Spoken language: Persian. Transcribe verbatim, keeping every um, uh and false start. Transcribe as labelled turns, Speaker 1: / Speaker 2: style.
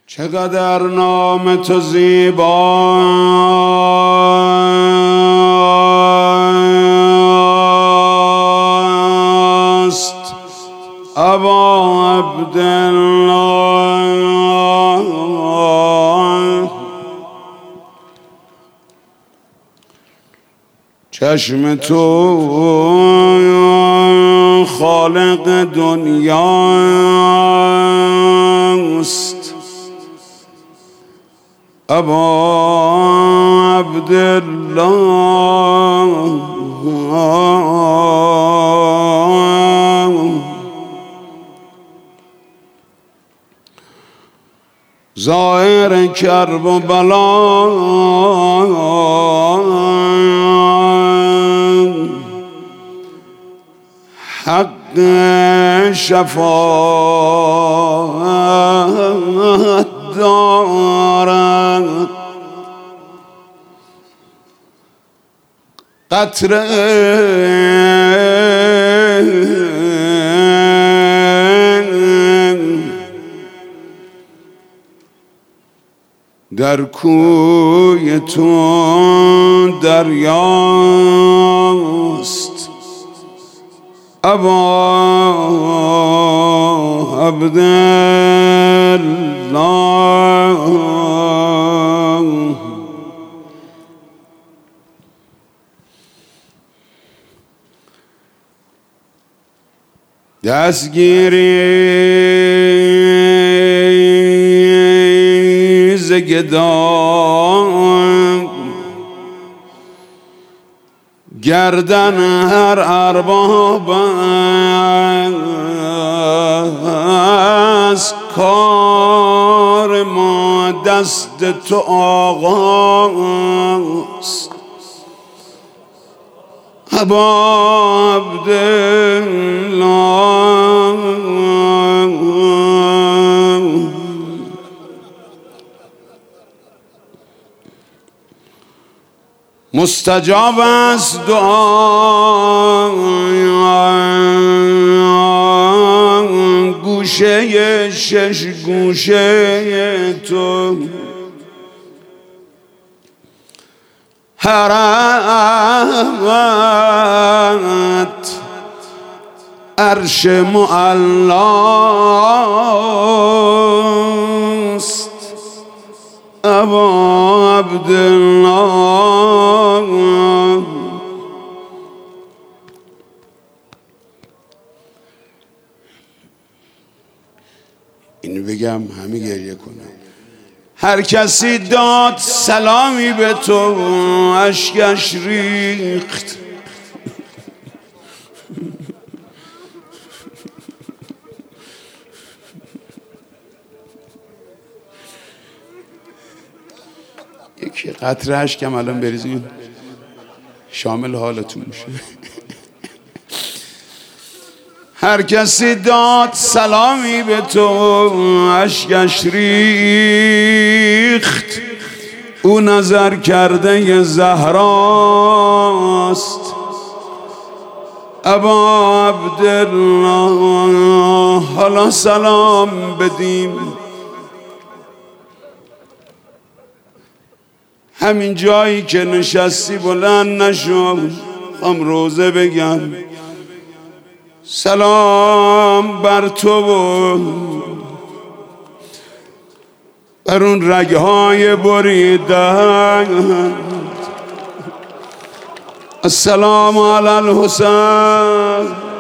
Speaker 1: چقدر نام تو زیباست ابا عبدالله. چشم تو خالق دنیاست ابا عبدالله. ظاهر کرب و بلا حق شفاعت دارد. قطره در کوی تو دریاست ابا عبدالله. دستگیری ز گدای گردن هر ارباب است. کار ما دست تو آقاست ابا عبدالله. مستجاب است دعا گوشه شش گوشه تو. حرمت عرش معلاست ابا عبدالله. اینو بگم همه گریه کنم. هر کسی داد سلامی به تو اشکش ریخت. یکی قطره اشکم الان بریزین شامل حالتون میشه. هر کسی داد سلامی به تو اشکش ریخت. او نظر کرده ی زهراست ابا عبدالله. حالا سلام بدیم همین جایی که نشستی بلند نشو. هم روزه بگم سلام بر تو و بر اون رگهای بریدن. السلام علی الحسین.